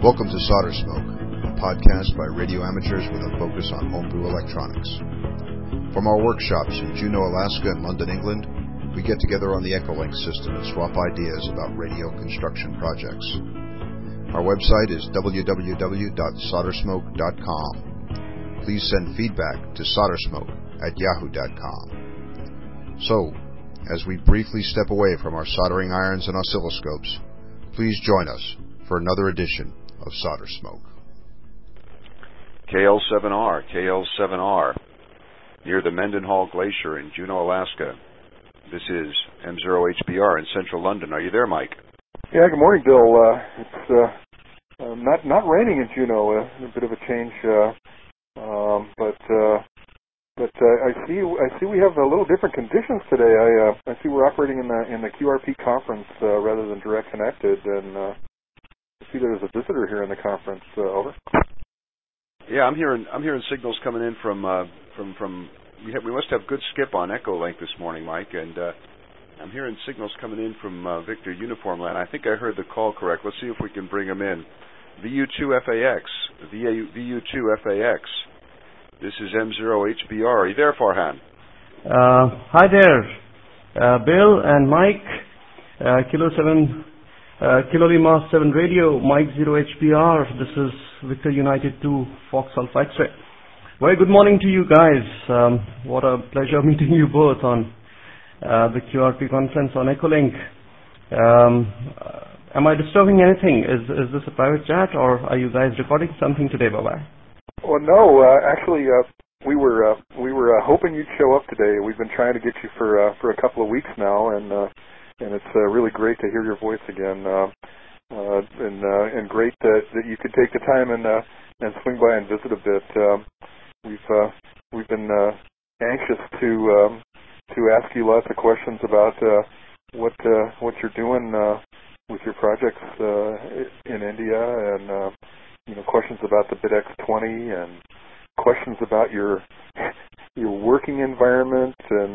Welcome to Solder Smoke, a podcast by radio amateurs with a focus on homebrew electronics. From our workshops in Juneau, Alaska and London, England, we get together on the Echolink system and swap ideas about radio construction projects. Our website is www.soldersmoke.com. Please send feedback to soldersmoke@yahoo.com. So, as we briefly step away from our soldering irons and oscilloscopes, please join us for another edition of Solder Smoke. KL7R, near the Mendenhall Glacier in Juneau, Alaska. This is M0HBR in central London. Are you there, Mike? Yeah, good morning, Bill. It's not raining in Juneau. A bit of a change, but I see we have a little different conditions today. I see we're operating in the QRP conference rather than direct connected, and I see there's a visitor here in the conference. Over. Yeah, I'm hearing signals coming in from. We must have good skip on Echolink this morning, Mike, and I'm hearing signals coming in from Victor Uniform Land. I think I heard the call correct. Let's see if we can bring him in. VU2FAX. This is M0HBR. Are you there, Farhan? Hi there, Bill and Mike. Kilo Lima 7 Radio, Mike 0HBR. This is Victor United 2 Fox Alpha X-Ray. Very good morning to you guys. What a pleasure meeting you both on the QRP conference on Echolink. Am I disturbing anything? Is this a private chat, or are you guys recording something today? Bye-bye. Well, no. Actually, we were hoping you'd show up today. We've been trying to get you for a couple of weeks now, and it's really great to hear your voice again. And great that you could take the time and swing by and visit a bit. We've been anxious to ask you lots of questions about what you're doing with your projects in India, and questions about the BitX20, and questions about your working environment, and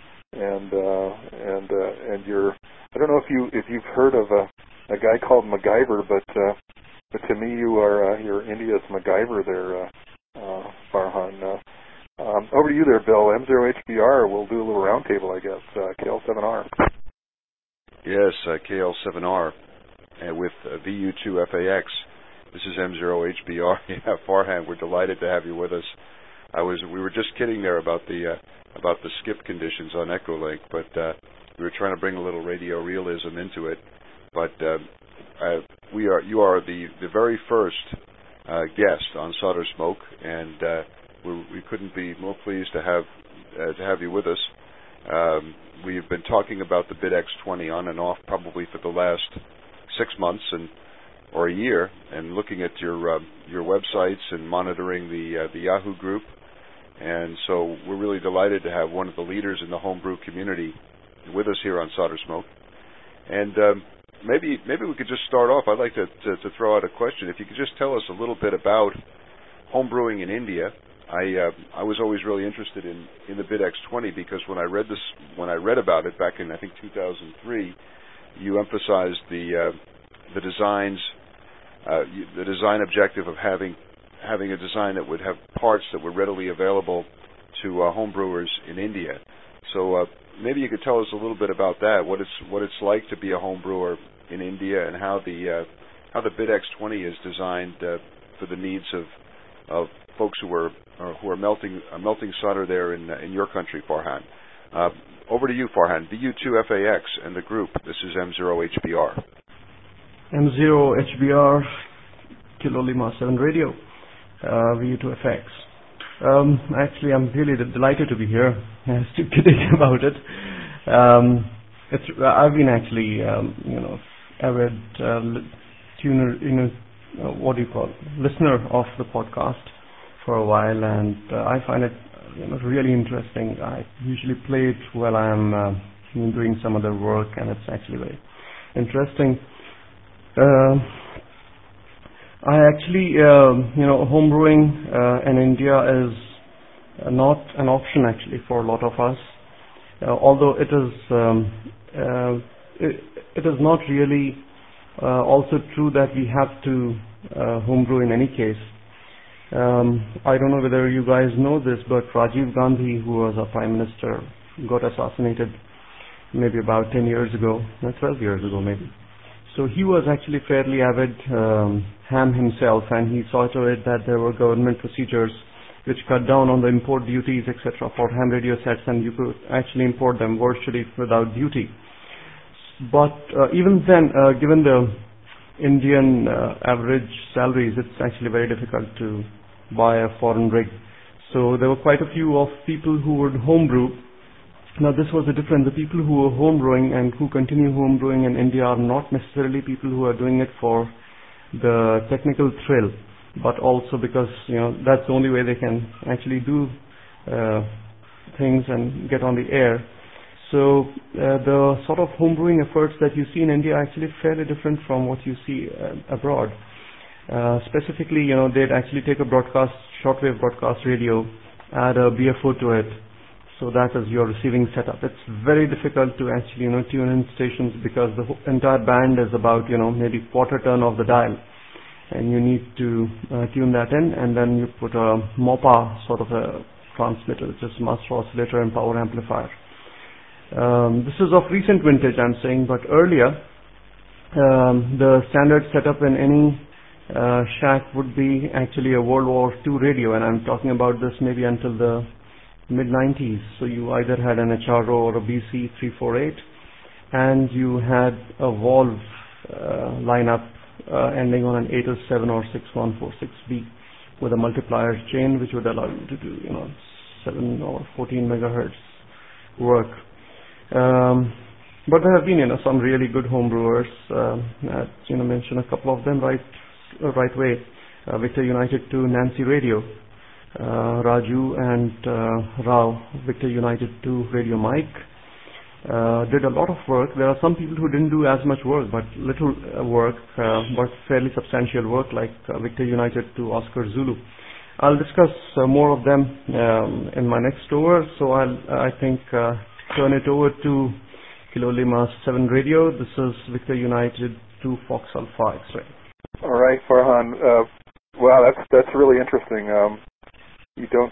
your, I don't know if you've heard of a guy called MacGyver, but to me you're India's MacGyver there, Farhan. Over to you there, Bill. M0HBR. We'll do a little roundtable, I guess. KL7R. Yes, KL7R with VU2FAX. This is M0HBR. Yeah, Farhan, we're delighted to have you with us. We were just kidding there about the skip conditions on Echolink, but we were trying to bring a little radio realism into it. But you are the very first guest on Solder Smoke, and we couldn't be more pleased to have you with us. We've been talking about the BitX20 on and off probably for the last 6 months or a year, and looking at your websites and monitoring the Yahoo group. And so we're really delighted to have one of the leaders in the homebrew community with us here on Solder Smoke. And maybe we could just start off. I'd like to throw out a question. If you could just tell us a little bit about homebrewing in India. I was always really interested in the BitX20 because when I read about it back in, I think, 2003, you emphasized the design objective of having a design that would have parts that were readily available to homebrewers in India. So maybe you could tell us a little bit about that. What it's like to be a homebrewer in India, and how the BitX20 is designed for the needs of folks who are melting solder there in your country, Farhan. Over to you, Farhan. VU2FAX and the group. This is M0HBR. M0HBR, Kilo Lima 7 Radio, VU2FX. Actually, I'm really delighted to be here. Still kidding about it. I've been actually, avid tuner, listener of the podcast for a while, and I find it really interesting. I usually play it while I'm doing some other work, and it's actually very interesting. Homebrewing in India is not an option actually for a lot of us, although it is not really also true that we have to homebrew in any case. I don't know whether you guys know this, but Rajiv Gandhi, who was our Prime Minister, got assassinated maybe about 10 years ago, 12 years ago maybe. So he was actually fairly avid ham himself, and he saw to it that there were government procedures which cut down on the import duties, etc. for ham radio sets, and you could actually import them virtually without duty. But even then, given the Indian average salaries, it's actually very difficult to buy a foreign rig. So there were quite a few of people who would homebrew. Now this was the difference. The people who were homebrewing and who continue homebrewing in India are not necessarily people who are doing it for the technical thrill, but also because that's the only way they can actually do things and get on the air. So the sort of homebrewing efforts that you see in India are actually fairly different from what you see abroad. Specifically, they'd actually take a shortwave broadcast radio, add a BFO to it, so that is your receiving setup. It's very difficult to actually tune in stations because the entire band is about maybe quarter turn of the dial, and you need to tune that in, and then you put a MOPA sort of a transmitter, which is master oscillator and power amplifier. This is of recent vintage, I'm saying, but earlier the standard setup in any shack would be actually a World War II radio, and I'm talking about this maybe until the mid-90s. So you either had an HRO or a BC348, and you had a valve lineup ending on an 807 or 6146B with a multiplier chain, which would allow you to do 7 or 14 megahertz work. But there have been some really good homebrewers. Mention a couple of them right way. Victor United 2 Nancy Radio, Raju and Rao, Victor United 2 Radio Mike, did a lot of work. There are some people who didn't do as much work, but little work, but fairly substantial work, like Victor United 2 Oscar Zulu. I'll discuss more of them in my next over, so I think turn it over to Kilo Lima 7 Radio. This is Victor United 2 Fox Alpha X-Ray. All right, Farhan. Wow, that's really interesting. You don't,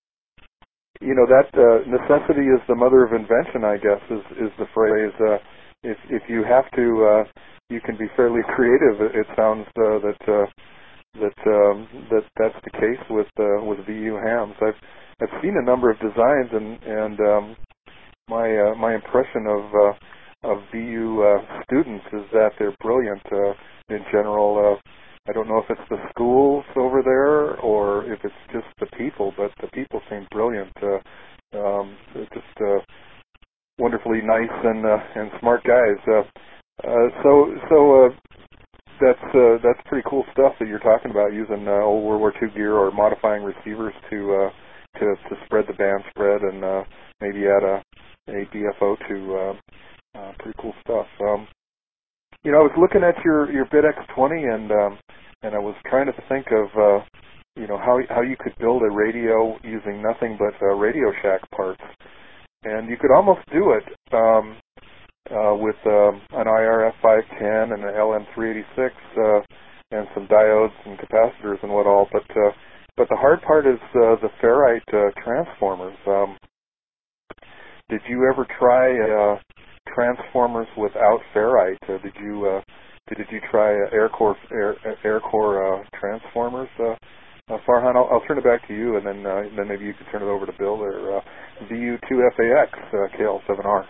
that necessity is the mother of invention, I guess, is the phrase. If you have to, you can be fairly creative. It sounds that's the case with VU hams. I've seen a number of designs, and my impression of VU students is that they're brilliant in general. I don't know if it's the schools over there or if it's just the people, but the people seem brilliant. They're just wonderfully nice and smart guys. So that's pretty cool stuff that you're talking about, using old World War II gear or modifying receivers to spread the band spread and maybe add a BFO to pretty cool stuff. I was looking at your BitX20 and I was trying to think of how you could build a radio using nothing but Radio Shack parts, and you could almost do it with an IRF 510 and an LM386 and some diodes and capacitors and what all. But the hard part is the ferrite transformers. Did you ever try transformers without ferrite? Did you try air core transformers? Farhan, I'll turn it back to you, and then maybe you can turn it over to Bill there. VU2FAX KL7R.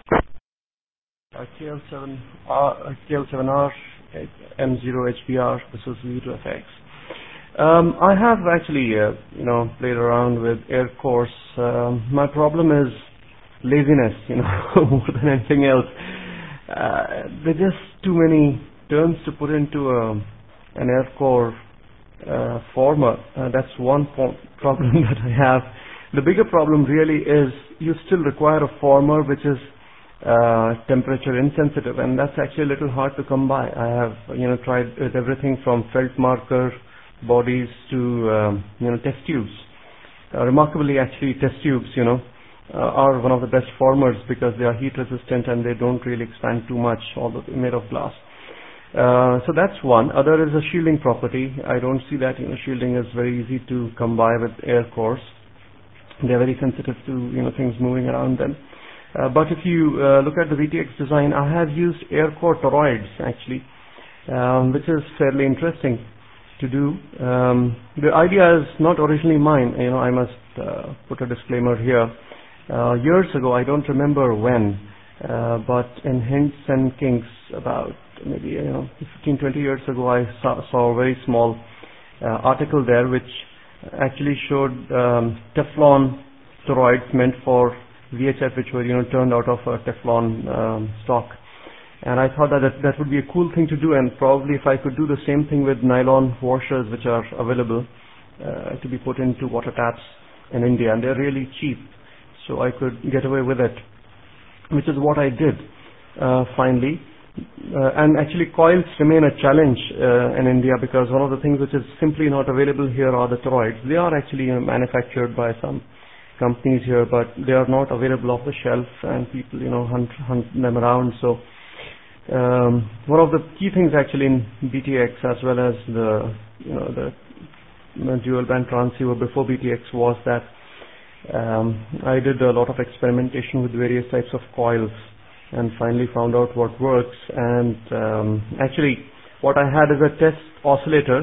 KL7R M0HBR. This is VU2FAX. I have actually played around with air cores. My problem is laziness, more than anything else. There are just too many turns to put into an air core former. That's one problem that I have. The bigger problem really is you still require a former which is temperature insensitive, and that's actually a little hard to come by. I have tried with everything from felt marker bodies to test tubes. Remarkably, actually, test tubes are one of the best formers because they are heat resistant and they don't really expand too much, although they're made of glass. So that's one. Other is a shielding property. I don't see that shielding is very easy to come by with air cores. They're very sensitive to things moving around them. But if you look at the VTX design, I have used air core toroids actually, which is fairly interesting to do. The idea is not originally mine. I must put a disclaimer here. Years ago, I don't remember when, but in Hints and Kinks, about maybe 15, 20 years ago, I saw a very small article there which actually showed Teflon toroids meant for VHF, which were turned out of a Teflon stock. And I thought that would be a cool thing to do, and probably if I could do the same thing with nylon washers which are available to be put into water taps in India, and they're really cheap, so I could get away with it, which is what I did finally. And actually coils remain a challenge in India, because one of the things which is simply not available here are the toroids. They are actually manufactured by some companies here, but they are not available off the shelf, and people hunt them around. So one of the key things actually in BTX, as well as the dual band transceiver before BTX, was that I did a lot of experimentation with various types of coils and finally found out what works. And actually what I had is a test oscillator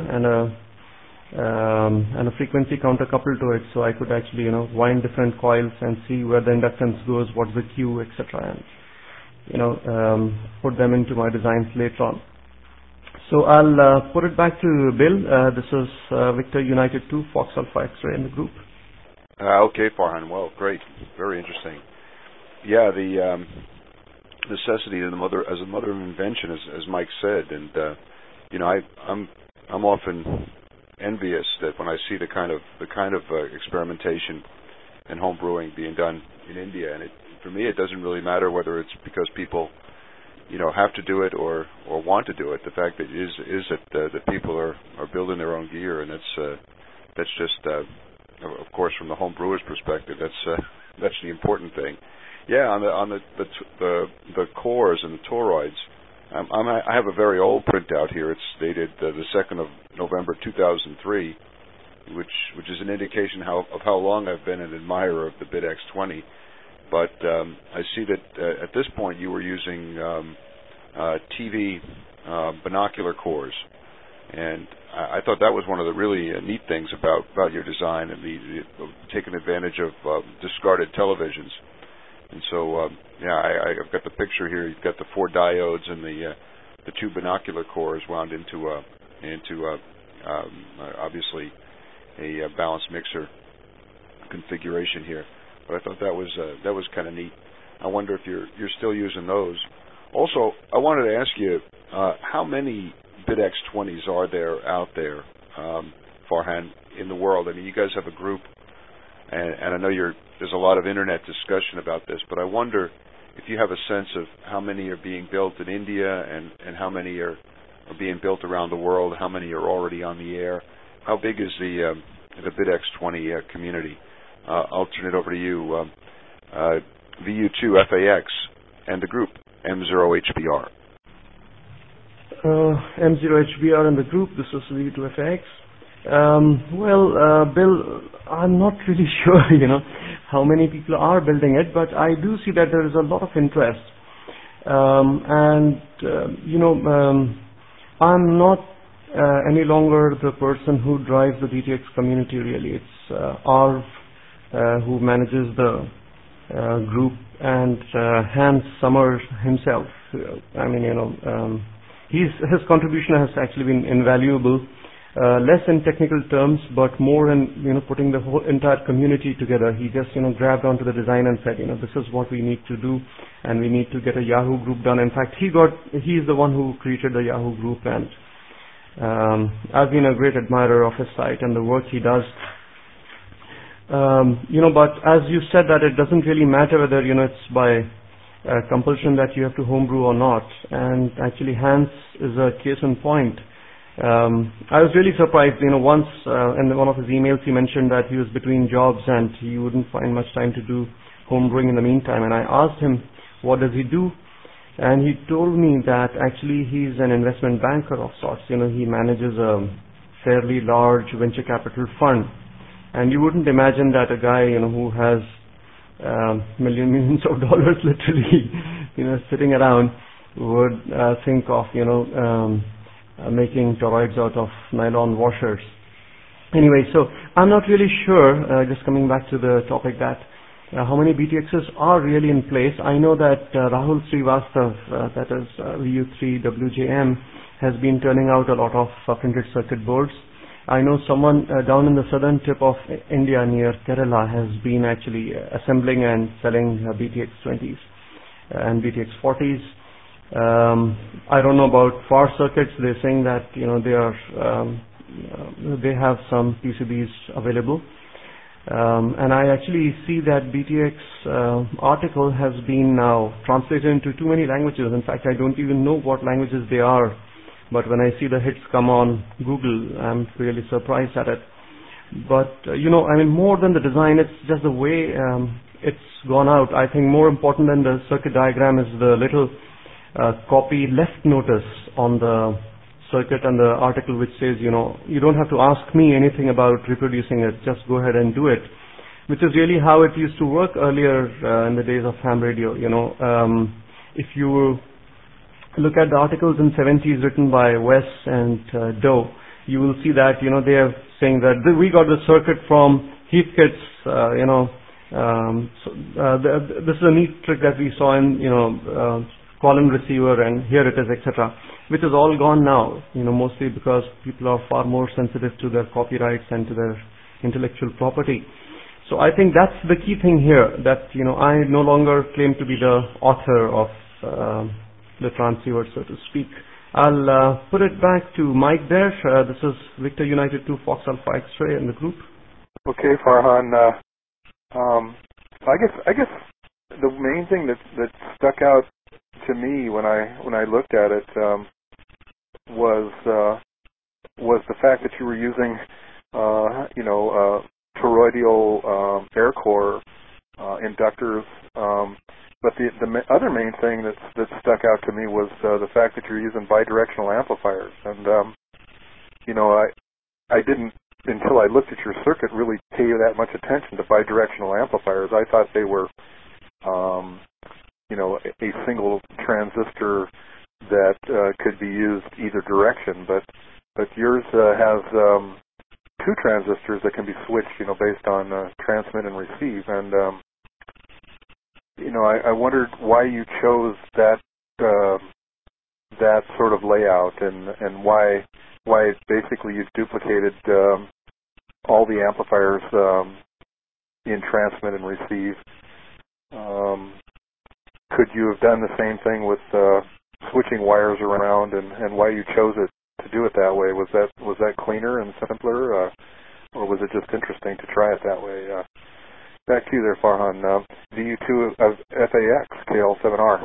and a frequency counter coupled to it, so I could actually wind different coils and see where the inductance goes, what's the Q, etc., and put them into my designs later on. So I'll put it back to Bill. This is Victor United 2 Fox Alpha X-ray in the group. Okay, Farhan. Well, great. Very interesting. Yeah, the necessity as a mother of invention, as Mike said, and I'm often envious that when I see the kind of experimentation and home brewing being done in India, and for me it doesn't really matter whether it's because people have to do it or want to do it. The fact that is that the people are building their own gear, and that's just of course from the home brewer's perspective, that's the important thing. Yeah, on the cores and the toroids, I have a very old printout here. It's dated the 2nd of November 2003, which is an indication of how long I've been an admirer of the BIT X20. But I see that at this point you were using TV binocular cores, and I thought that was one of the really neat things about your design, and taking advantage of discarded televisions. And so, I've got the picture here. You've got the 4 diodes and the 2 binocular cores wound into obviously a balanced mixer configuration here. But I thought that was kind of neat. I wonder if you're still using those. Also, I wanted to ask you how many BIT X20s are there out there, Farhan, in the world? I mean, you guys have a group, and I know there's a lot of internet discussion about this, but I wonder if you have a sense of how many are being built in India and how many are being built around the world, how many are already on the air. How big is the BIT X20 community? I'll turn it over to you, VU2 FAX and the group M0HBR. M0HBR and the group, this is VU2 FAX. Bill, I'm not really sure, how many people are building it, but I do see that there is a lot of interest. I'm not any longer the person who drives the BTX community, really. It's Arv who manages the group, and Hans Sommer himself. His contribution has actually been invaluable. Less in technical terms, but more in putting the whole entire community together. He just grabbed onto the design and said, this is what we need to do, and we need to get a Yahoo group done. In fact, he's the one who created the Yahoo group, and I've been a great admirer of his site and the work he does. But as you said, that it doesn't really matter whether it's by compulsion that you have to homebrew or not. And actually, Hans is a case in point. I was really surprised, once in one of his emails he mentioned that he was between jobs and he wouldn't find much time to do homebrewing in the meantime. And I asked him, what does he do? And he told me that actually he's an investment banker of sorts. He manages a fairly large venture capital fund. And you wouldn't imagine that a guy, who has millions of dollars literally, sitting around would think of, making toroids out of nylon washers. Anyway, so I'm not really sure, just coming back to the topic, that how many BTXs are really in place. I know that Rahul Srivastav, that is VU3WJM, has been turning out a lot of printed circuit boards. I know someone down in the southern tip of India near Kerala has been actually assembling and selling BTX20s and BTX40s. I don't know about far circuits. They're saying that they have some PCBs available. And I actually see that BTX article has been now translated into too many languages. In fact, I don't even know what languages they are. But when I see the hits come on Google, I'm really surprised at it. But, more than the design, it's just the way it's gone out. I think more important than the circuit diagram is the little copy left notice on the circuit and the article, which says, you don't have to ask me anything about reproducing it, just go ahead and do it, which is really how it used to work earlier in the days of ham radio. If you look at the articles in 70s written by Wes and Doe, you will see that, they are saying that we got the circuit from Heathkit's, this is a neat trick that we saw in, column receiver, and here it is, etc., which is all gone now, mostly because people are far more sensitive to their copyrights and to their intellectual property. So I think that's the key thing here, that, I no longer claim to be the author of the transceiver, so to speak. I'll put it back to Mike there. This is Victor United 2 Fox Alpha X-ray in the group. Okay, Farhan. I guess the main thing that stuck out to me when I looked at it was the fact that you were using toroidal air core inductors. But the other main thing that stuck out to me was the fact that you're using bidirectional amplifiers. And I didn't, until I looked at your circuit, really pay that much attention to bidirectional amplifiers. I thought they were a single transistor that could be used either direction, but yours has two transistors that can be switched, based on transmit and receive. And I wondered why you chose that sort of layout, and why basically you've duplicated all the amplifiers in transmit and receive. Could you have done the same thing with switching wires around, and why you chose it to do it that way? Was that cleaner and simpler, or was it just interesting to try it that way? Back to you there, Farhan. VU2 of FAX, KL7R.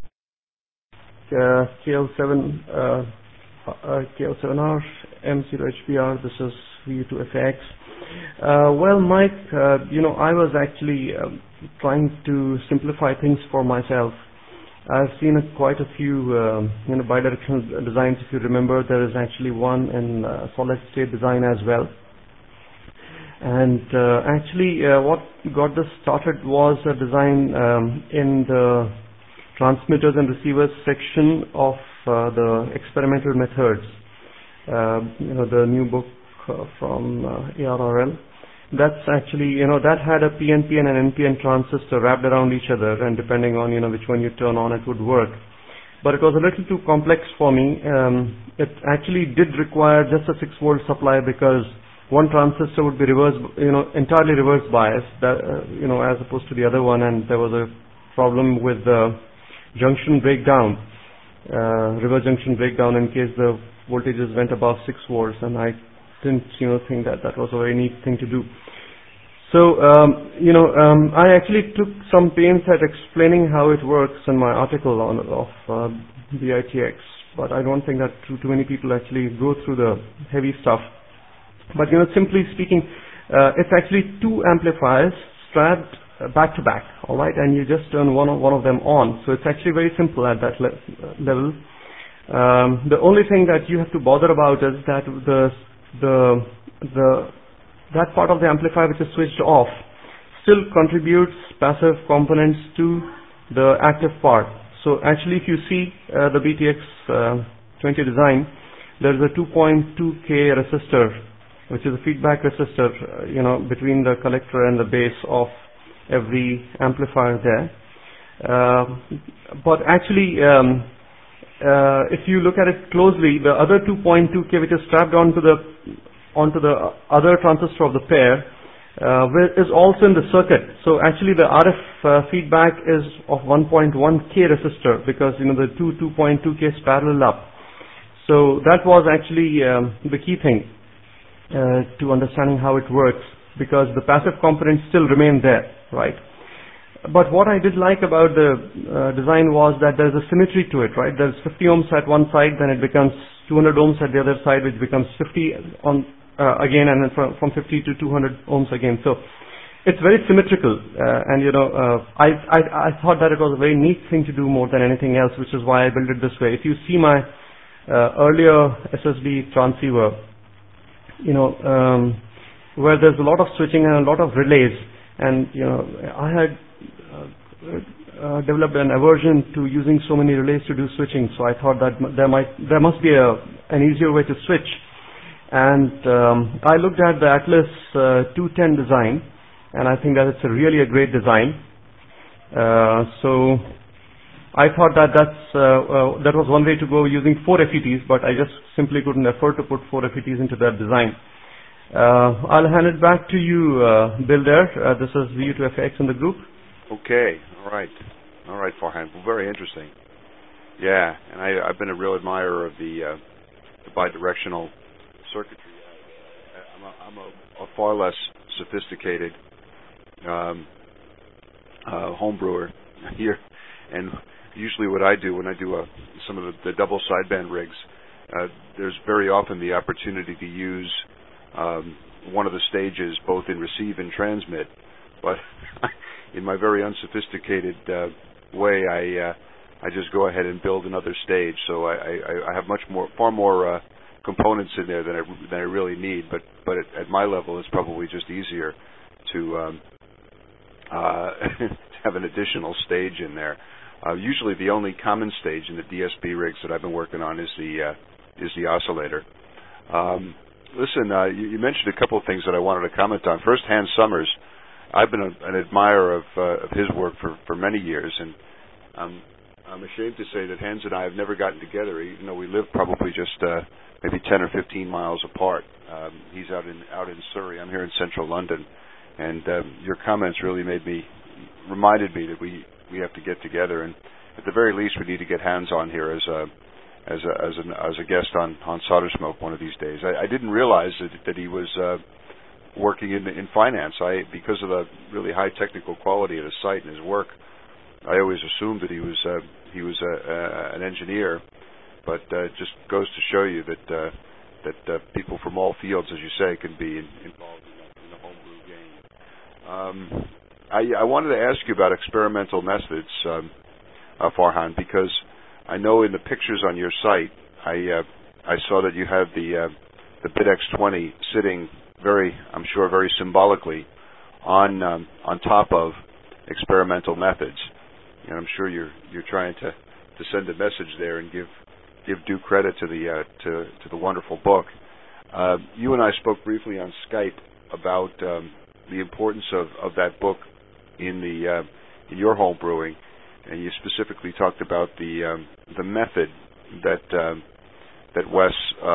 KL7R, M0HBR, this is VU2 FAX. Well, Mike, I was actually trying to simplify things for myself. I've seen quite a few, bidirectional designs. If you remember, there is actually one in solid-state design as well. And actually, what got this started was a design in the transmitters and receivers section of the experimental methods. The new book from ARRL. That's actually, that had a PNP and an NPN transistor wrapped around each other, and depending on, which one you turn on, it would work. But it was a little too complex for me. It actually did require just a 6-volt supply, because one transistor would be entirely reverse biased, as opposed to the other one, and there was a problem with the junction breakdown, reverse junction breakdown, in case the voltages went above 6 volts, and I didn't, think that was a very neat thing to do. So, I actually took some pains at explaining how it works in my article of BITX, but I don't think that too many people actually go through the heavy stuff. But simply speaking, it's actually two amplifiers strapped back to back, all right, and you just turn one of them on. So it's actually very simple at that level. The only thing that you have to bother about is that that part of the amplifier which is switched off still contributes passive components to the active part. So actually, if you see the BTX20 design, there is a 2.2K resistor, which is a feedback resistor, between the collector and the base of every amplifier there. But actually, if you look at it closely, the other 2.2K, which is strapped onto the other transistor of the pair, is also in the circuit. So actually the RF feedback is of 1.1K resistor, because the 2.2Ks parallel up. So that was actually the key thing to understanding how it works, because the passive components still remain there, right? But what I did like about the design was that there's a symmetry to it, right? There's 50 ohms at one side, then it becomes 200 ohms at the other side, which becomes 50 on again, and then from 50 to 200 ohms again. So it's very symmetrical, and I thought that it was a very neat thing to do more than anything else, which is why I built it this way. If you see my earlier SSB transceiver, where there's a lot of switching and a lot of relays, and I had developed an aversion to using so many relays to do switching, so I thought that there must be an easier way to switch. And I looked at the Atlas 210 design, and I think that it's really a great design. So I thought that that was one way to go, using 4 FETs, but I just simply couldn't afford to put 4 FETs into that design. I'll hand it back to you, Bill there. This is VU2FX in the group. Okay, all right, Farhan. Well, very interesting. Yeah, and I've been a real admirer of the bidirectional circuitry. I'm a far less sophisticated home brewer here, and usually what I do when I do some of the double sideband rigs, there's very often the opportunity to use one of the stages both in receive and transmit, but in my very unsophisticated way, I just go ahead and build another stage. So I have far more components in there than I really need. But at my level, it's probably just easier to have an additional stage in there. Usually, the only common stage in the DSP rigs that I've been working on is the oscillator. Listen, you mentioned a couple of things that I wanted to comment on. First, Hans Summers. I've been an admirer of his work for many years, and I'm ashamed to say that Hans and I have never gotten together, even though we live probably just maybe 10 or 15 miles apart. He's out in Surrey. I'm here in central London, and your comments really reminded me that we have to get together, and at the very least, we need to get Hans on here as a guest on Solder Smoke one of these days. I didn't realize that he was working in finance. Because of the really high technical quality of his site and his work, I always assumed that he was an engineer. But it just goes to show you that people from all fields, as you say, can be involved in the homebrew game. I wanted to ask you about experimental methods, Farhan, because I know in the pictures on your site, I saw that you have the BitX20 sitting I'm sure very symbolically on top of experimental methods, and I'm sure you're trying to send a message there and give due credit to the wonderful book. You and I spoke briefly on Skype about the importance of that book in your home brewing, and you specifically talked about the method that Wes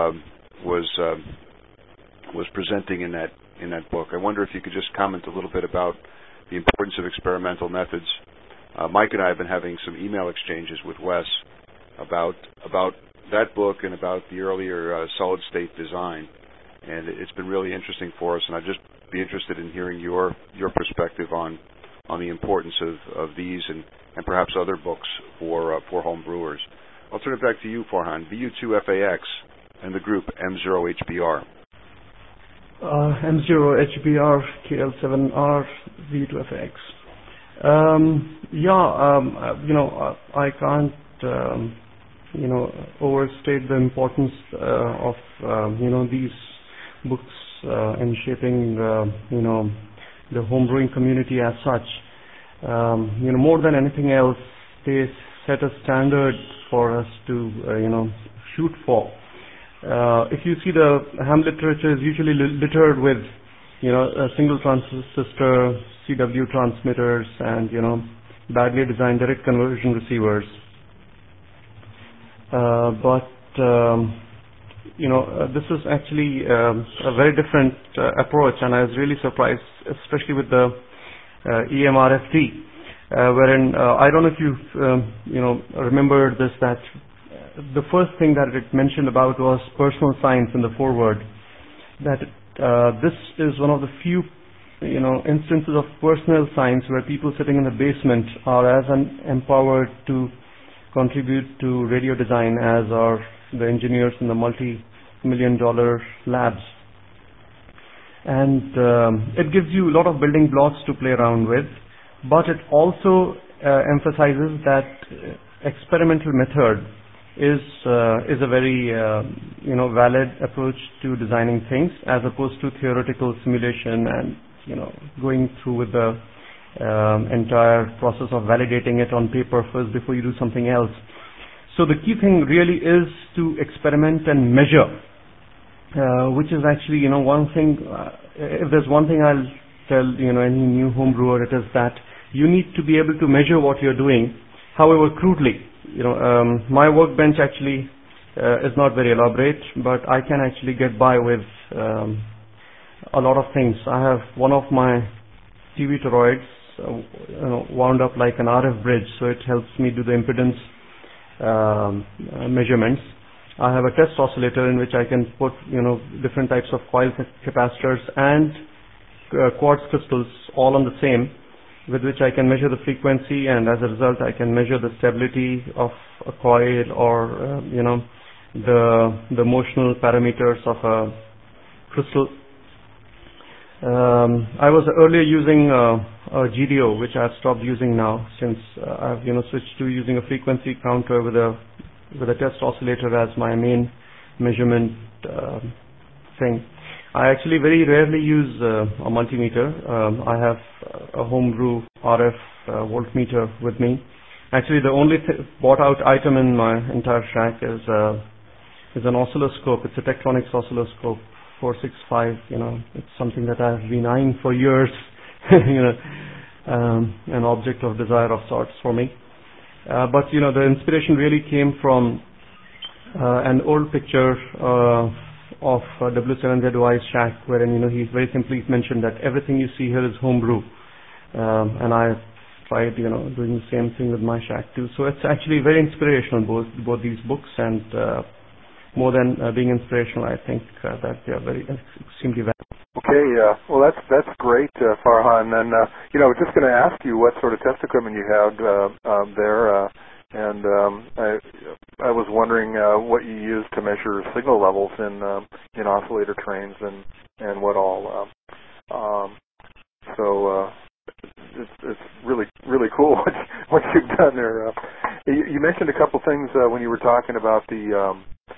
was presenting in that book. I wonder if you could just comment a little bit about the importance of experimental methods. Mike and I have been having some email exchanges with Wes about that book and about the earlier solid state design, and it's been really interesting for us. And I'd just be interested in hearing your perspective on the importance of these and perhaps other books for home brewers. I'll turn it back to you, Farhan. VU2FAX and the group M0HBR. M0HBR KL7R VU2FAX. I can't, overstate the importance of, these books in shaping, the homebrewing community as such. More than anything else, they set a standard for us to, shoot for. If you see the ham literature is usually littered with, single transistor CW transmitters and, badly designed direct conversion receivers. This is actually a very different approach, and I was really surprised, especially with the EMRFT, wherein I don't know if you remember this, that the first thing that it mentioned about was personal science in the foreword. That this is one of the few instances of personal science where people sitting in the basement are as empowered to contribute to radio design as are the engineers in the multi-million-dollar labs. And it gives you a lot of building blocks to play around with, but it also emphasizes that experimental method is a very valid approach to designing things, as opposed to theoretical simulation and going through with the entire process of validating it on paper first before you do something else. So the key thing really is to experiment and measure, which is actually one thing. If there's one thing I'll tell any new home brewer, it is that you need to be able to measure what you're doing, however crudely. My workbench actually is not very elaborate, but I can actually get by with a lot of things. I have one of my TV toroids wound up like an RF bridge, so it helps me do the impedance measurements. I have a test oscillator in which I can put different types of coil capacitors and quartz crystals all on the same, with which I can measure the frequency, and as a result I can measure the stability of a coil or the motional parameters of a crystal. I was earlier using a GDO, which I've stopped using now, since I've switched to using a frequency counter with a test oscillator as my main measurement thing. I actually very rarely use a multimeter. I have a homebrew RF voltmeter with me. Actually, the only bought out item in my entire shack is an oscilloscope. It's a Tektronix oscilloscope, 465. It's something that I've been eyeing for years. An object of desire of sorts for me. But the inspiration really came from an old picture of W7ZY's shack, wherein he very simply mentioned that everything you see here is homebrew, and I tried doing the same thing with my shack too. So it's actually very inspirational, both these books, and more than being inspirational, I think that they are very extremely valuable. Okay, well that's great, Farhan. And I was just going to ask you what sort of test equipment you have there. And I was wondering what you use to measure signal levels in oscillator trains and what all. So it's really cool what you've done there. You mentioned a couple things when you were talking about the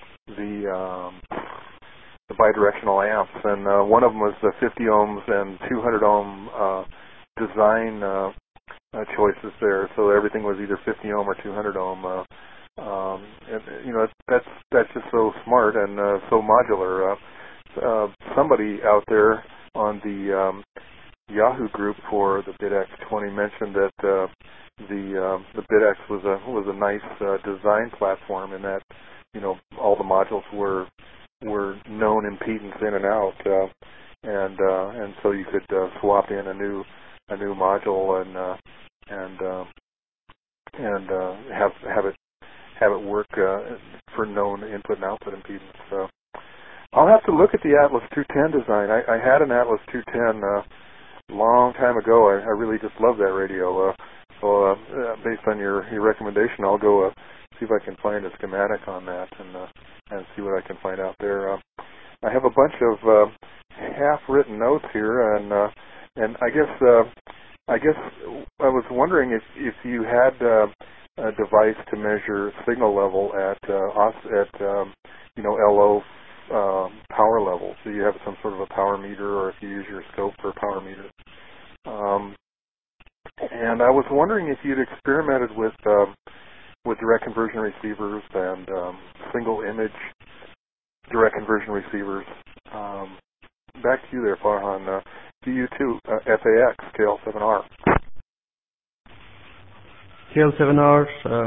bidirectional amps, and one of them was the 50 ohms and 200 ohm design choices there, so everything was either 50 ohm or 200 ohm. And, that's just so smart and so modular. Somebody out there on the Yahoo group for the BitX20 mentioned that the BitX was a nice design platform, in that all the modules were known impedance in and out, and so you could swap in a new module and have it work for known input and output impedance. So I'll have to look at the Atlas 210 design. I had an Atlas 210 long time ago. I really just love that radio. So based on your recommendation, I'll go see if I can find a schematic on that and see what I can find out there. I have a bunch of half-written notes here, and I guess I guess I was wondering if you had a device to measure signal level at LO power levels. Do you have some sort of a power meter, or if you use your scope for a power meter? And I was wondering if you'd experimented with direct conversion receivers and single image direct conversion receivers. Back to you there, Farhan. VU2 FAX KL7R. KL7R,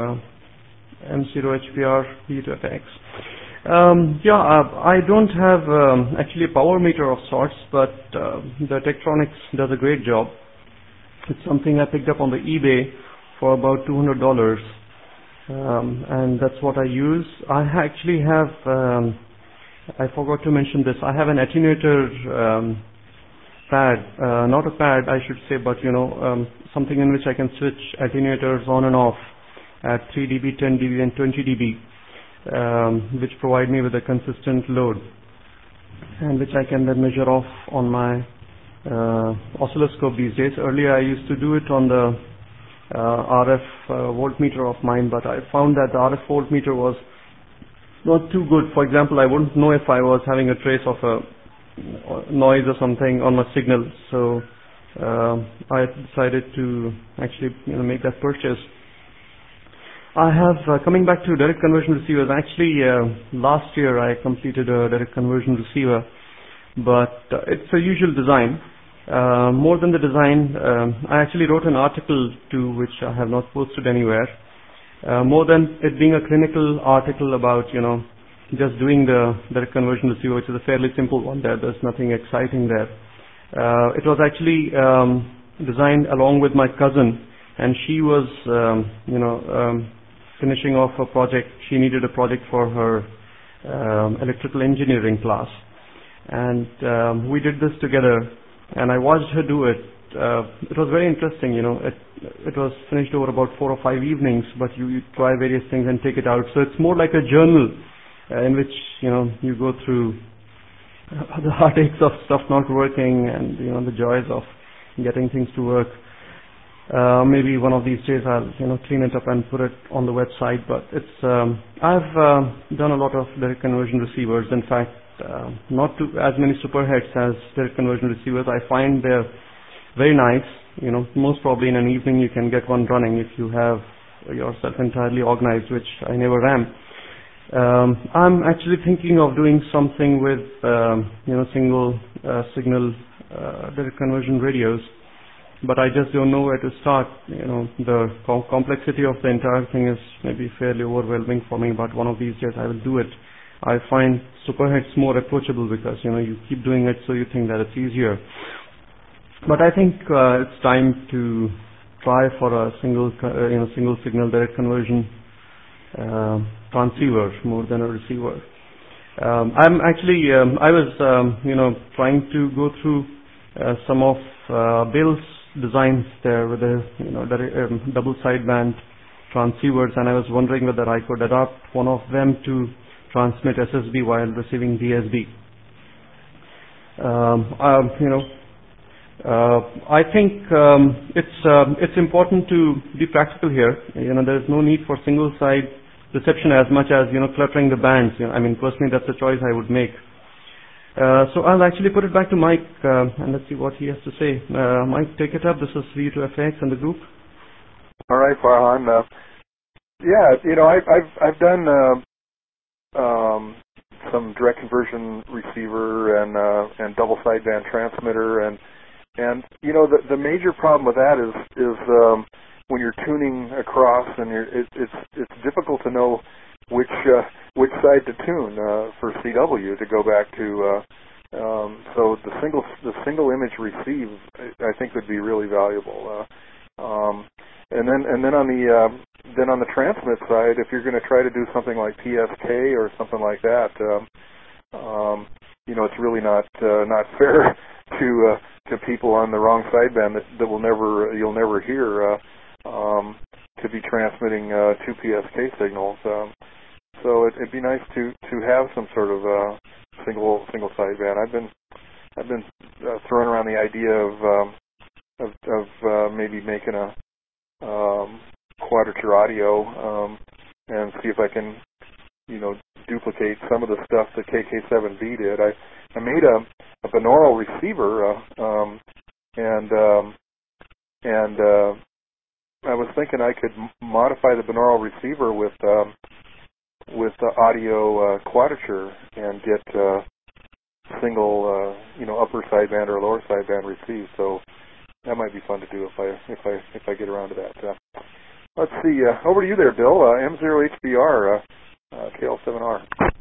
M0HPR, VU2 FAX. I don't have actually a power meter of sorts, but the Tektronix does a great job. It's something I picked up on the eBay for about $200, and that's what I use. I actually have, I forgot to mention this, I have an attenuator pad, not a pad I should say, but something in which I can switch attenuators on and off at 3 dB, 10 dB and 20 dB, which provide me with a consistent load, and which I can then measure off on my oscilloscope these days. Earlier I used to do it on the RF voltmeter of mine, but I found that the RF voltmeter was not too good. For example, I wouldn't know if I was having a trace of a noise or something on my signal, so I decided to actually make that purchase. I have, coming back to direct conversion receivers, actually last year I completed a direct conversion receiver, but it's a usual design. More than the design, I actually wrote an article too, which I have not posted anywhere. More than it being a clinical article about, just doing the direct conversion receiver, which is a fairly simple one there. There's nothing exciting there. It was actually designed along with my cousin, and she was, finishing off a project. She needed a project for her electrical engineering class, and we did this together, and I watched her do it. It was very interesting, it was finished over about 4 or 5 evenings, but you try various things and take it out. So it's more like a journal in which, you go through the heartaches of stuff not working and, the joys of getting things to work. Maybe one of these days I'll, clean it up and put it on the website, but it's, I've done a lot of direct conversion receivers. In fact, not to as many superheads as direct conversion receivers. I find they're very nice. Most probably in an evening you can get one running if you have yourself entirely organized, which I never am. I'm actually thinking of doing something with, single signal direct conversion radios, but I just don't know where to start. The complexity of the entire thing is maybe fairly overwhelming for me, but one of these days I will do it. I find superheads more approachable because, you keep doing it, so you think that it's easier. But I think it's time to try for a single signal direct conversion transceiver more than a receiver. I'm actually, I was, trying to go through some of Bill's designs there with the double sideband transceivers, and I was wondering whether I could adapt one of them to transmit SSB while receiving DSB. I think it's important to be practical here. There is no need for single side reception as much as cluttering the bands. I mean, personally, that's a choice I would make. So I'll actually put it back to Mike, and let's see what he has to say. Mike, take it up. This is VU2FX and the group. All right, Farhan. I've done some direct conversion receiver and double sideband transmitter, and the major problem with that is when you're tuning across, and it's difficult to know which side to tune for CW to go back to. So the single image receive, I think, would be really valuable. And then on the transmit side, if you're going to try to do something like PSK or something like that, it's really not fair to people on the wrong sideband that you'll never hear to be transmitting two PSK signals. So it'd be nice to have some sort of single sideband. I've been throwing around the idea of maybe making a quadrature audio and see if I can, duplicate some of the stuff that KK7B did. I made a binaural receiver, and I was thinking I could modify the binaural receiver with audio quadrature and get single, upper sideband or lower sideband receive. So that might be fun to do if I get around to that. Let's see. Over to you there, Bill. M0HBR, KL7R.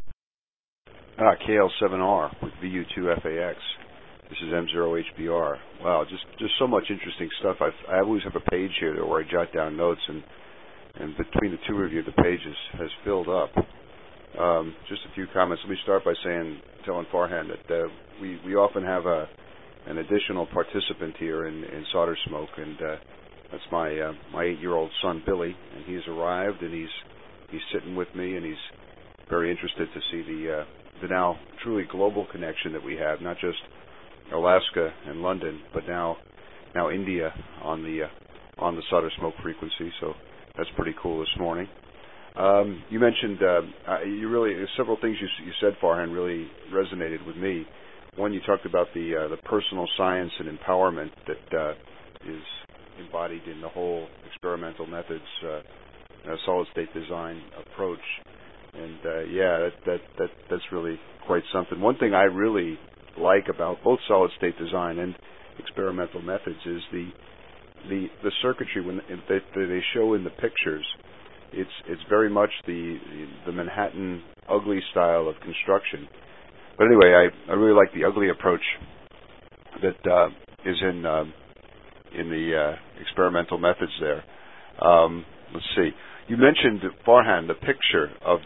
KL7R with VU2FAX. This is M0HBR. Wow, just so much interesting stuff. I always have a page here where I jot down notes, and between the two of you, the page has filled up. Just a few comments. Let me start by telling Farhan that we often have an additional participant here in Solder Smoke, and that's my 8-year-old son Billy, and he's arrived, and he's sitting with me, and he's very interested to see the now truly global connection that we have, not just Alaska and London, but now India on the Solder Smoke frequency. So that's pretty cool this morning. You mentioned several things you said, Farhan, really resonated with me. One, you talked about the personal science and empowerment that is embodied in the whole experimental methods solid state design approach, and that's really quite something. One thing I really like about both solid state design and experimental methods is the circuitry when they show in the pictures. It's very much the Manhattan ugly style of construction. But anyway, I really like the ugly approach that is in the experimental methods there. Let's see. You mentioned, Farhan, the picture of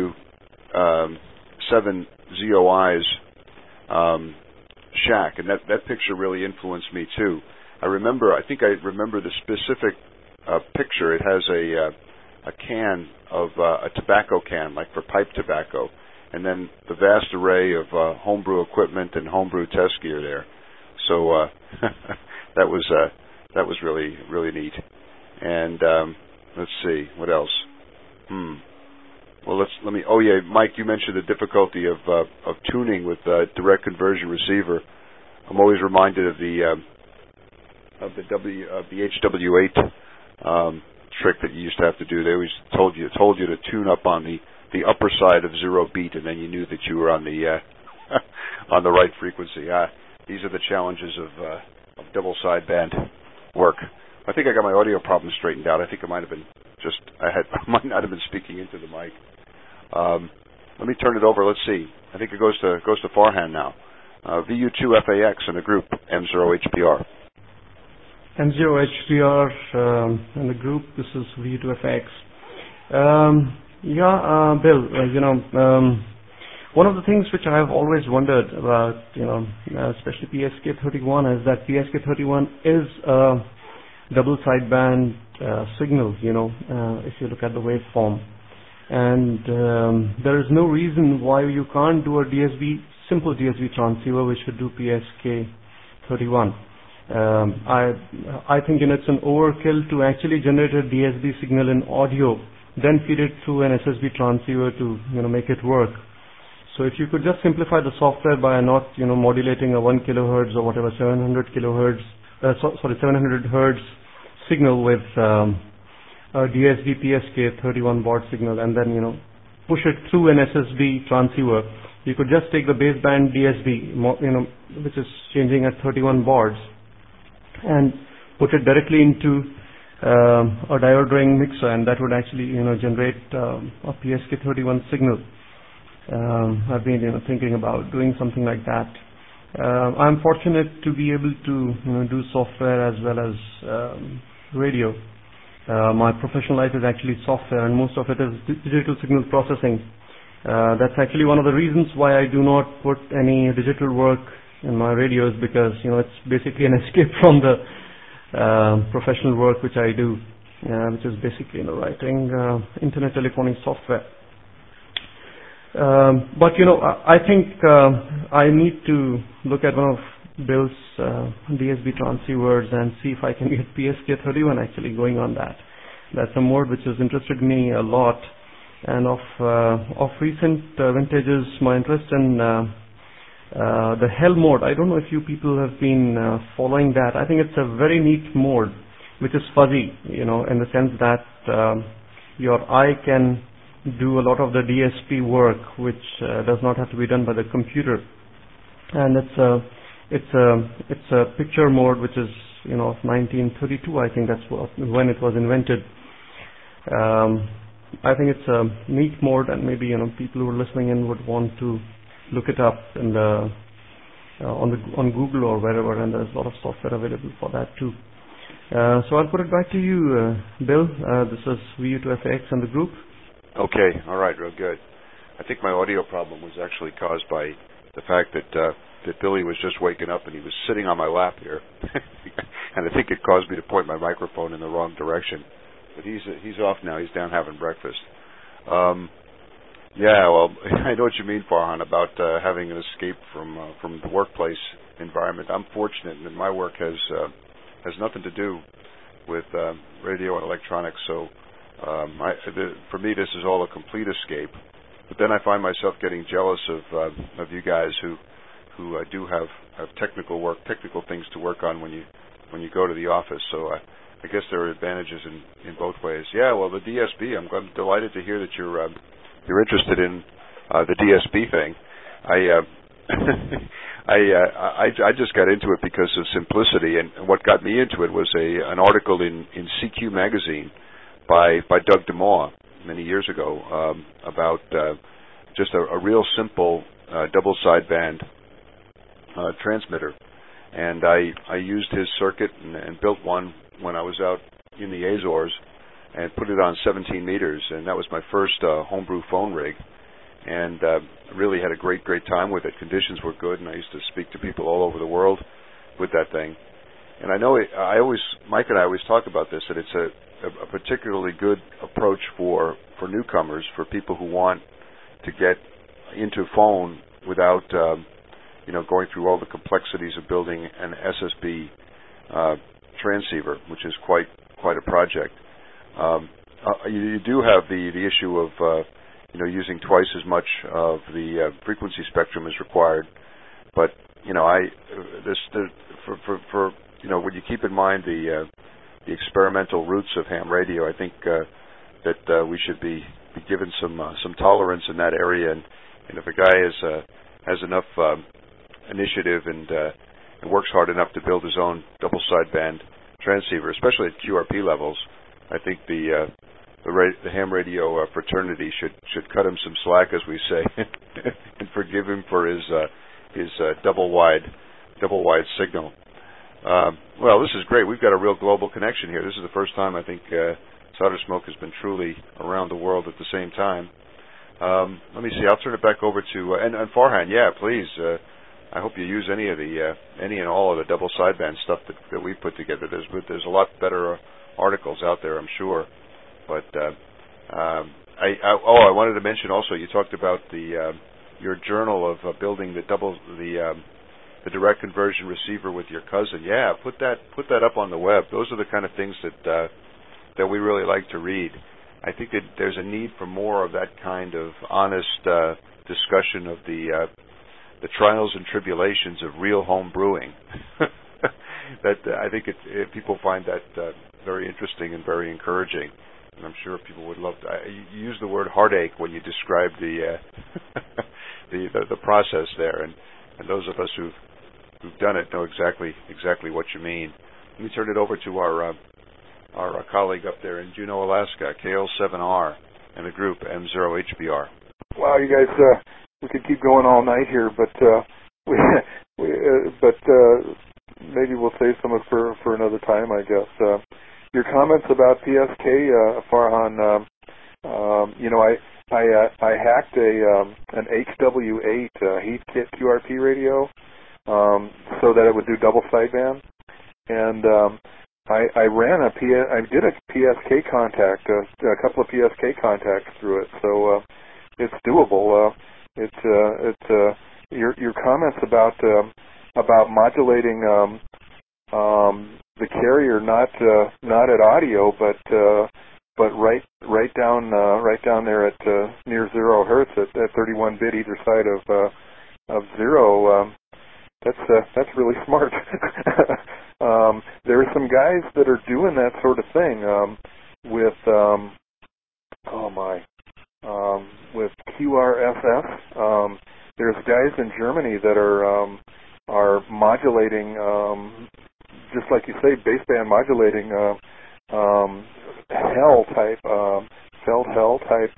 W7ZOI's shack, and that picture really influenced me too. I think I remember the specific picture. It has a can of a tobacco can, like for pipe tobacco, and then the vast array of homebrew equipment and homebrew test gear there. So that was really, really neat. And let's see, what else? Well, let me. Oh yeah, Mike, you mentioned the difficulty of tuning with direct conversion receiver. I'm always reminded of the HW8 trick that you used to have to do. They always told you to tune up on the upper side of 0 beat, and then you knew that you were on the on the right frequency. These are the challenges of double sideband work. I think I got my audio problem straightened out. I think I might have been I might not have been speaking into the mic. Let me turn it over. Let's see. I think it goes to Farhan now. VU2FAX in the group M0HBR. M0HBR in the group. This is VU2FAX. Bill. One of the things which I have always wondered about, especially PSK31, is that PSK31 is a double sideband signal. If you look at the waveform, and there is no reason why you can't do a simple DSB transceiver which would do PSK31. I think it's an overkill to actually generate a DSB signal in audio, then feed it through an SSB transceiver to make it work. So if you could just simplify the software by not modulating a 1 kilohertz or whatever 700 hertz signal with a DSB PSK31 baud signal, and then push it through an SSB transceiver. You could just take the baseband DSB, which is changing at 31 bauds, and put it directly into a diode ring mixer, and that would actually generate a PSK31 signal. I've been thinking about doing something like that. I'm fortunate to be able to do software as well as radio. My professional life is actually software, and most of it is digital signal processing. That's actually one of the reasons why I do not put any digital work in my radios, because it's basically an escape from the professional work which I do, which is basically writing internet telephony software. But I think I need to look at one of Bill's DSB transceivers and see if I can get PSK31 actually going on that. That's a mode which has interested me a lot. And of recent vintages, my interest in the Hell mode. I don't know if you people have been following that. I think it's a very neat mode, which is fuzzy, in the sense that your eye can do a lot of the DSP work, which does not have to be done by the computer. And it's a picture mode, which is of 1932. I think that's when it was invented. I think it's a neat mode, and maybe people who are listening in would want to look it up in on Google or wherever, and there's a lot of software available for that too. So I'll put it back to you, Bill. This is VU2FAX and the group. Okay, all right, real good. I think my audio problem was actually caused by the fact that Billy was just waking up and he was sitting on my lap here, and I think it caused me to point my microphone in the wrong direction. But he's off now. He's down having breakfast. Yeah, well, I know what you mean, Farhan, about having an escape from the workplace environment. I'm fortunate that my work has nothing to do with radio and electronics, so for me this is all a complete escape. But then I find myself getting jealous of you guys who do have technical things to work on when you go to the office. So I guess there are advantages in both ways. Yeah, well, the DSB, I'm delighted to hear that you're interested in the DSB thing. I just got into it because of simplicity, and what got me into it was an article in CQ magazine by Doug DeMaw many years ago about just a real simple double sideband transmitter, and I used his circuit and built one when I was out in the Azores and put it on 17 meters, and that was my first homebrew phone rig, and really had a great time with it. Conditions were good, and I used to speak to people all over the world with that thing. And I know Mike and I always talk about this, that it's a particularly good approach for newcomers, for people who want to get into phone without going through all the complexities of building an SSB transceiver, which is quite a project. You do have the issue of using twice as much of the frequency spectrum as required, but when you keep in mind the experimental roots of ham radio, I think that we should be given some tolerance in that area, and if a guy has enough initiative and works hard enough to build his own double sideband transceiver, especially at QRP levels, I think the ham radio fraternity should cut him some slack, as we say, and forgive him for his double wide signal. Well, this is great. We've got a real global connection here. This is the first time I think Solder Smoke has been truly around the world at the same time. Let me see. I'll turn it back over to and Farhan. Yeah, please. I hope you use any and all of the double sideband stuff that we've put together. There's a lot better articles out there, I'm sure. But I wanted to mention also, you talked about your journal of building the direct conversion receiver with your cousin. Yeah, put that up on the web. Those are the kind of things that we really like to read. I think that there's a need for more of that kind of honest discussion of the trials and tribulations of real home brewing. That I think people find that very interesting and very encouraging, and I'm sure people would love to. You use the word heartache when you describe the process there, and those of us who've done it know exactly what you mean. Let me turn it over to our colleague up there in Juneau, Alaska, KL7R, and the group M0HBR. Wow, you guys, we could keep going all night here, but maybe we'll save some of it for another time, I guess. Your comments about PSK, Farhan, I hacked an HW8 Heathkit QRP radio so that it would do double sideband, and I did a PSK contact, a couple of PSK contacts through it, so it's doable. Your comments about about modulating the carrier not at audio, but right down there at near 0 hertz at 31 bit either side of 0. That's really smart. There are some guys that are doing that sort of thing with with QRSS. There's guys in Germany that are modulating, just like you say, baseband modulating hell type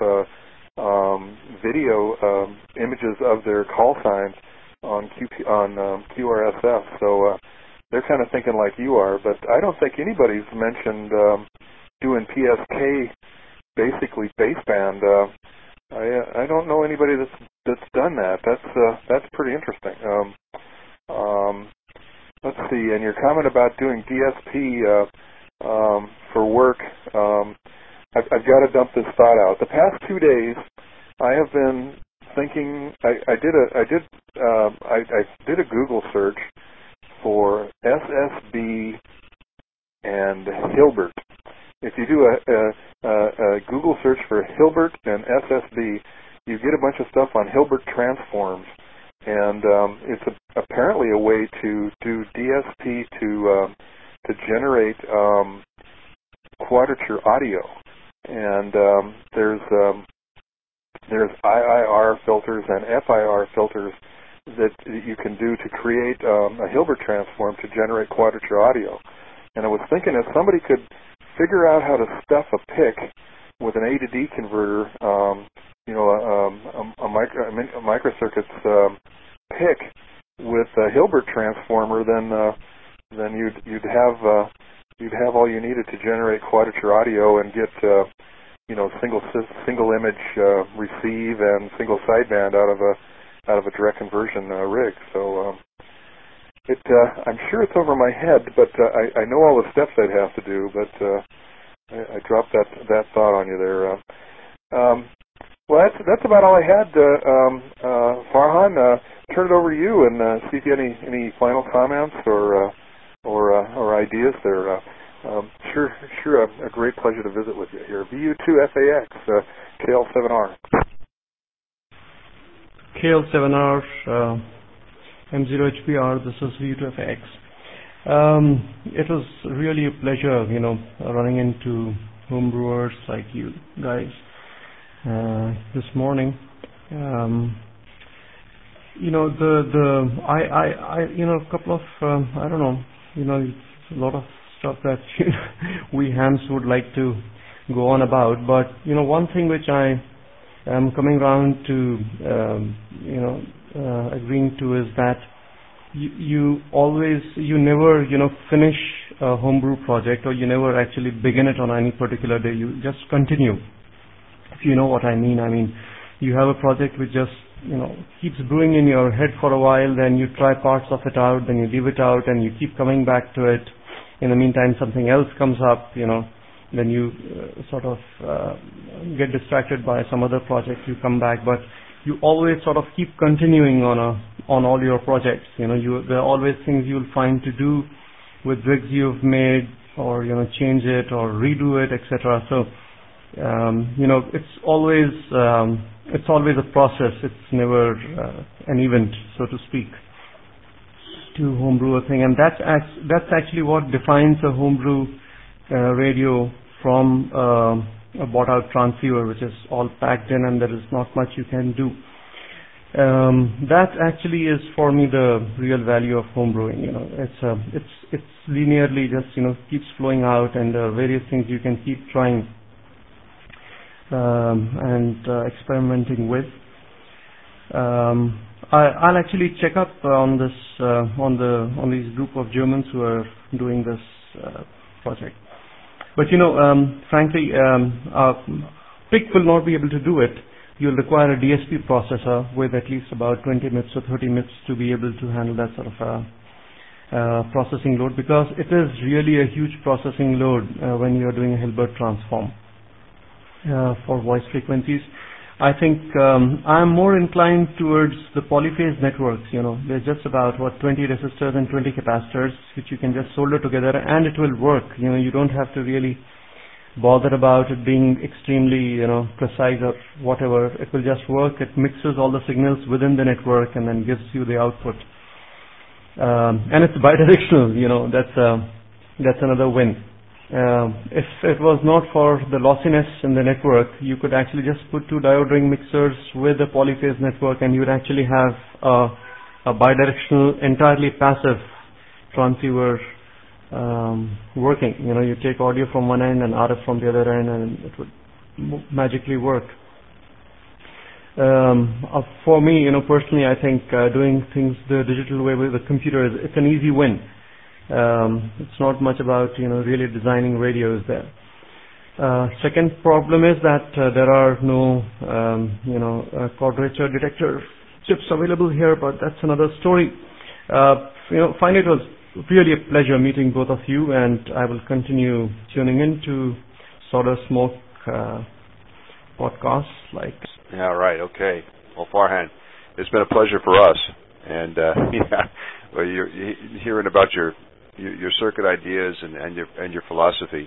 video images of their call signs on QRSS. So they're kind of thinking like you are, but I don't think anybody's mentioned doing PSK, basically baseband. I don't know anybody that's done that. That's pretty interesting. Let's see. And your comment about doing DSP for work, I've got to dump this thought out. The past 2 days, I have been thinking. I did a Google search for SSB and Hilbert. If you do a Google search for Hilbert and SSB, you get a bunch of stuff on Hilbert transforms, and it's apparently a way to do DSP to generate quadrature audio. And there's IIR filters and FIR filters that you can do to create a Hilbert transform to generate quadrature audio. And I was thinking if somebody could figure out how to stuff a PIC with an A to D converter, a microcircuits PIC with a Hilbert transformer, then you'd have all you needed to generate quadrature audio and get single image receive and single sideband out of a direct conversion rig. So I'm sure it's over my head, but I know all the steps I'd have to do. But I dropped that thought on you there. Well, that's about all I had. Farhan, turn it over to you and see if you had any final comments or ideas there. Sure, a great pleasure to visit with you here. VU2FAX, KL7R. KL7R, M0HPR, this is VU2FAX. It was really a pleasure, running into homebrewers like you guys this morning. A couple of, a lot of stuff that we hams would like to go on about, but one thing which I am coming around to agreeing to is that you never finish a homebrew project, or you never actually begin it on any particular day. You just continue, if you know what I mean. I mean, you have a project which just keeps brewing in your head for a while, then you try parts of it out, then you leave it out, and you keep coming back to it. In the meantime, something else comes up, then you sort of get distracted by some other project, you come back, but you always sort of keep continuing on all your projects. There are always things you'll find to do with rigs you've made, or change it or redo it, etc. So it's always a process. It's never an event, so to speak, to homebrew a thing. And that's actually what defines a homebrew radio from a bought-out transceiver, which is all packed in and there is not much you can do. That actually is for me the real value of homebrewing. It's linearly just keeps flowing out, and various things you can keep trying and experimenting with. I'll actually check up on this on these group of Germans who are doing this project. But frankly, PIC will not be able to do it. You'll require a DSP processor with at least about 20 MIPS or 30 MIPS to be able to handle that sort of processing load, because it is really a huge processing load when you're doing a Hilbert transform for voice frequencies. I think I'm more inclined towards the polyphase networks. There's just about 20 resistors and 20 capacitors, which you can just solder together, and it will work. You don't have to really bother about it being extremely, precise or whatever. It will just work. It mixes all the signals within the network and then gives you the output. And it's bidirectional. That's another win. If it was not for the lossiness in the network, you could actually just put 2 diode ring mixers with a polyphase network, and you would actually have a bidirectional, entirely passive transceiver working. You take audio from one end and RF from the other end, and it would magically work. For me, personally, I think doing things the digital way with the computer it's an easy win. It's not much about really designing radios there. Second problem is that there are no quadrature detector chips available here, but that's another story. Finally, it was really a pleasure meeting both of you, and I will continue tuning in to Solder Smoke podcasts like. Yeah, right. Okay. Well, Farhan, it's been a pleasure for us, and well, you're hearing about your circuit ideas and your philosophy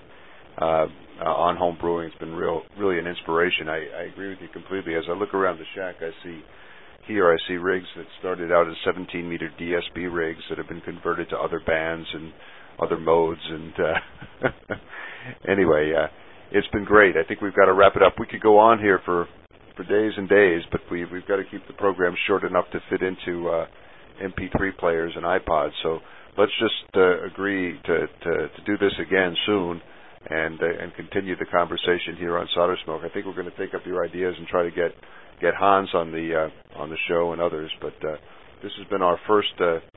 on home brewing has been really an inspiration. I agree with you completely. As I look around the shack, I see rigs that started out as 17-meter DSB rigs that have been converted to other bands and other modes. And anyway, it's been great. I think we've got to wrap it up. We could go on here for days and days, but we've got to keep the program short enough to fit into MP3 players and iPods. So let's just agree to do this again soon and continue the conversation here on Solder Smoke. I think we're going to take up your ideas and try to get Hans on the show and others. But this has been our first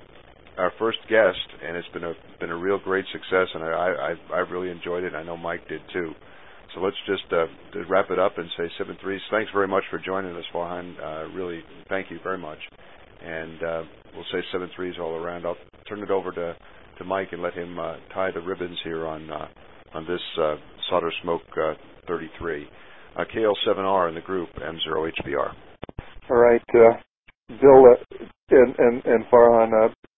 guest, and it's been a real great success, and I've really enjoyed it. I know Mike did too. So let's just wrap it up and say 7-3. Thanks very much for joining us, Farhan. Really, thank you very much. And we'll say 7-3s all around. I'll turn it over to Mike and let him tie the ribbons here on this Solder Smoke 33. KL7R in the group, M0HBR. All right, Bill and Farhan,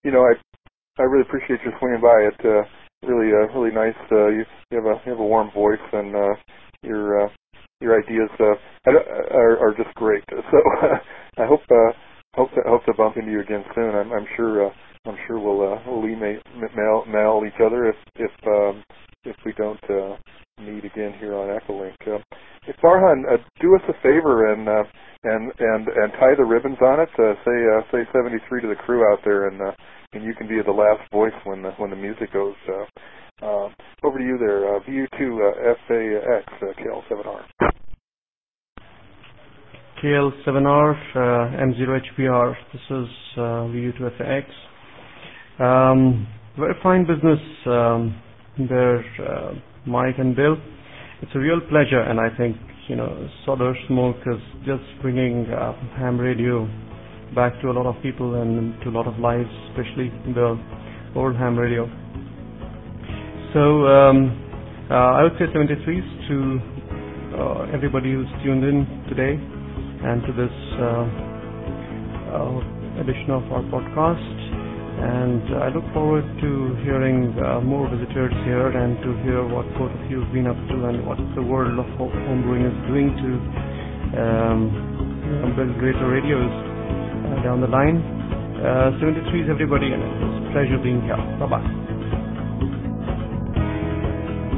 I really appreciate you swinging by. It really nice. You have a warm voice, and your ideas are just great. So I hope to bump into you again soon. I'm sure we'll mail each other if we don't meet again here on Echolink. Hey, Farhan, do us a favor and tie the ribbons on it. Say 73 to the crew out there, and you can be the last voice when the music goes. Over to you there, VU2 FAX KL7R. KL7R M0HBR. This is VU2 FAX. Very fine business there, Mike and Bill. It's a real pleasure, and I think Solder Smoke is just bringing ham radio back to a lot of people and to a lot of lives, especially the old ham radio. So I would say 73s to everybody who's tuned in today and to this edition of our podcast. And I look forward to hearing more visitors here and to hear what both of you have been up to and what the world of homebrewing is doing to build greater radios down the line. 73s everybody, and it was a pleasure being here. Bye-bye.